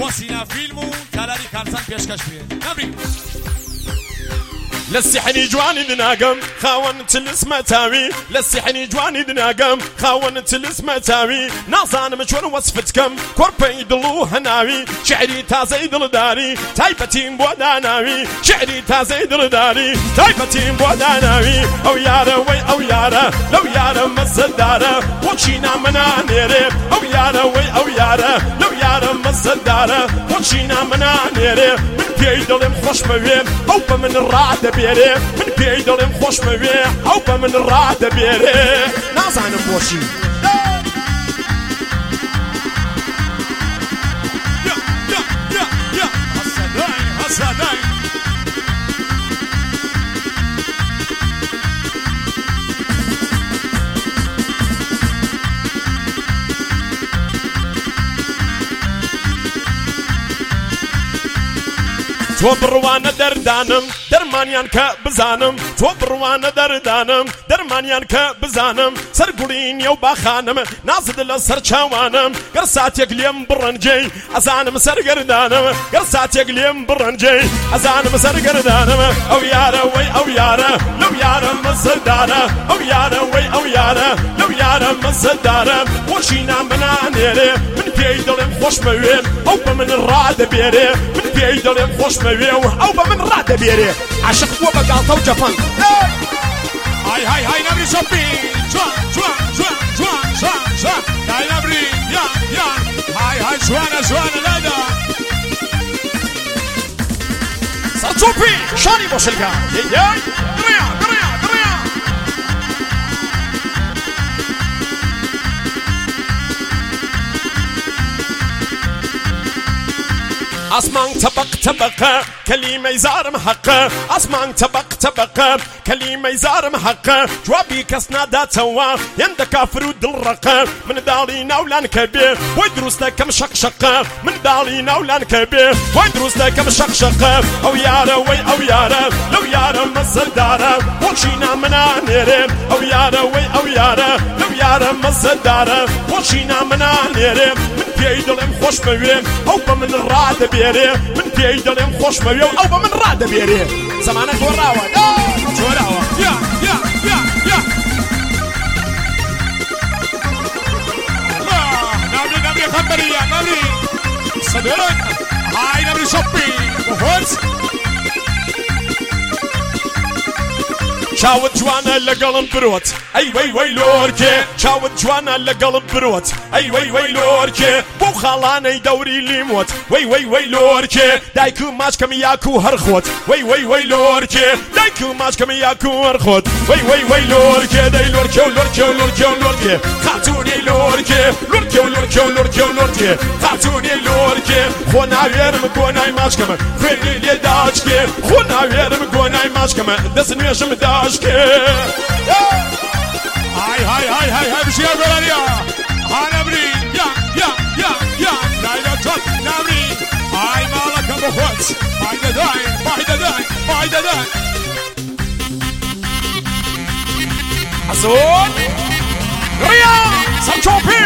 بۆ سینا فیلم و تالاری کارزان پێشکەش بێ نەبری لسحني جواني دناقم خاون تلس متاوي لسحني جواني دناقم خاون تلس متاوي ناصان مشون وصفتكم كوربي دلو هناوي شعري تازي دلداري تايبتين بوداناوي شعري تازي دلداري تايبتين بوداناوي او يارا وي او يارا لو يارا مصدارا وشينا منانيري او يارا وي او يارا لو يارا مصدارا وشينا منانيري من بيدلم خوش مويم او بمن الرعد بيري من بيدلم خوش مويم او بمن الرعد بيري نازانم بوشي هساداي تو بروانه دردانم درمانیان که بزانم تو بروانه دردانم درمانیان که بزانم سرگولین یو باخانم نازد لسر چاوانم گرسات یکلیم برنجی ازانم سرگردانم گرسات یکلیم برنجی ازانم سرگردانم او یارا وی او یارا لو یارا مصدارا او یارا وی او یارا لو یارا مصدارا وشینا منانیره من پیدلم خوش مویم او بمن راد بیره من پیدلم خوش مویم او بمن راد بیره عشق وبقالطه وجفن هاي نبري شوبي جوان هاي نبري يا هاي جوانا لادا ساتوبي شاني بوشلكا ياي قريا اسمان طبق كلمة يزارم حق اسمان طبق كلمة يزارم حق جوابي كسنا داتوا يند كافر ودلرق من دالينا ولان كبير ويدروسنا كم شقشق من دالينا ولان كبير ويدروسنا كم شقشق او يارا وي او يارا لو يارا مصدارا وشينا منانيرين او يارا وي او يارا لو يارا مصدارا وشينا منانيرين من بيدلم خوش مويم او بمن الراد بيري من بيدلم خوش مويم او بمن راد بيري زمانك وراوة يا نبري خبري يا نبري صدرك هاي نبري شوبي وفوز شاوت جوانا لقلب بروت اي وي لوركي شاوت جوانا لقلب بروت اي وي لوركي بو خالاني دوري لي موت وي لوركي دايكو ماش كم ياكو هرخوت وي لوركي دايكو ماش كم ياكو هرخوت وي لوركي داي لوركي خاتوني لوركي خاتوني لوركي خونا ويرم كوناي ماش كم خيري لي داشكي خونا ويرم كوناي ماش كم دسن يشم داش هاي بشي اقول يا نبري يا لا تروح نبري هاي مالك ابو خوت بايده داي حسون ريا سانشوبي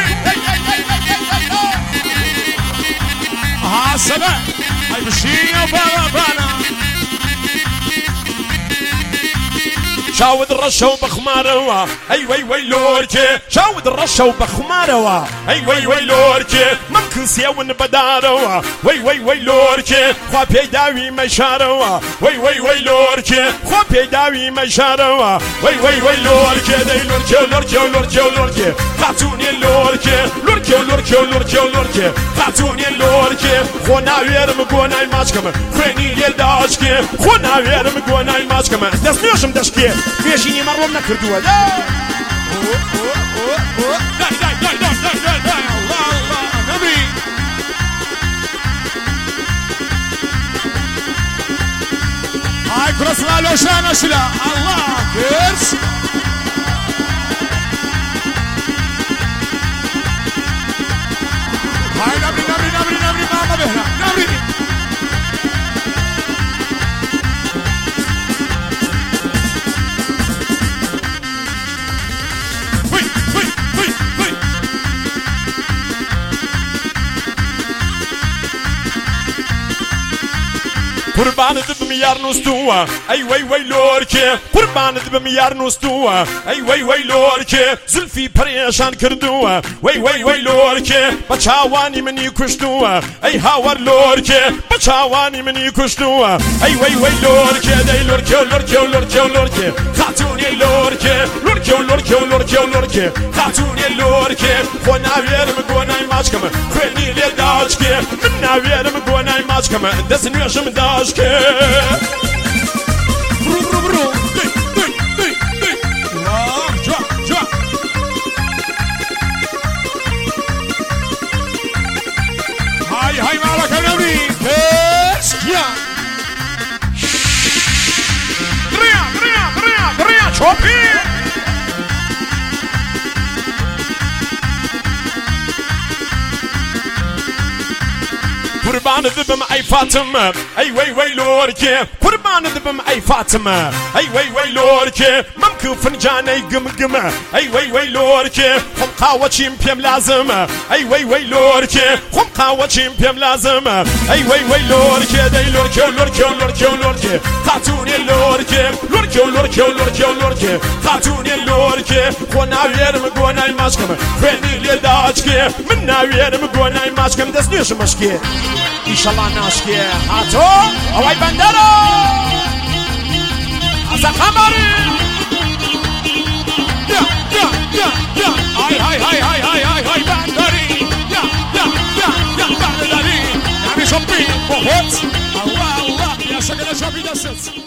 سبع هاي بشي بانا شاود الرشا وبخماروا اي وي لوركي شاود الرشا وبخماروا اي وي لوركي ممكن سيون بداروا وي لوركي خوا بيداوي مشاروا وي لوركي خوا بيداوي مشاروا وي لوركي داي لوركي خاتوني لوركي خاتوني لوركي خونا ويرم كوناي ماشكم خويني يلداشكي خونا ويرم كوناي ماشكم دسنيشم دشكي فيشيني مرهم نكردوا لا الله نبي هاي كروس لا شانا شلا الله كيرس هاي نبري ماما بهنا نبري قربان دبم یار نوستووە ئەی وەی وەی لۆرکێ قوربان دبم یار نوستووە ئەی وەی وەی لۆرکێ زولفی پەرێشان کردووە وەی وەی وەی لۆرکێ بە چاوانی منی کوشتووە ئەی هاوەر لۆرکێ بە چاوانی منی کوشتووە ئەی وەی وەی لۆرکێ دەی لۆرکێ و لۆرکێ و لۆرکێ و لۆرکێ خاتوونی لۆرکێ لۆرکێ و لۆرکێ و لۆرکێ و لۆرکێ خاتوونی لۆرکێ خۆ ناوێرم گۆنای ماچکەمە خوێنی لێ داچکێ من ناوێرم گۆنای ماچکەمە دەست نوێژم داشکێ هاي مالك يا نبري يا دريا شوبي قربان دبم أي فاطمة أي وي وي لوركي قربان دبم أي فاطمة أي وي وي لوركي ممكن فنجاني قم أي وي وي لوركي خم قهوة شيمبيم لازم أي وي وي لوركي خم قهوة شيمبيم لازم أي وي وي لوركي داي لوركي لوركي لوركي لوركي خاتوني لوركي لوركي لوركي لوركي لوركي خاتوني لوركي خونا ويرم قونا الماشكم خويني لي داچكي من ناويرم قونا الماشكم دسنيش مشكي إن شاء الله ناشكي هاتو هواي بندرو أزا خماري يا هاي بندري يا بندري يعني شوبي وهوت الله يا شكل شوبي دست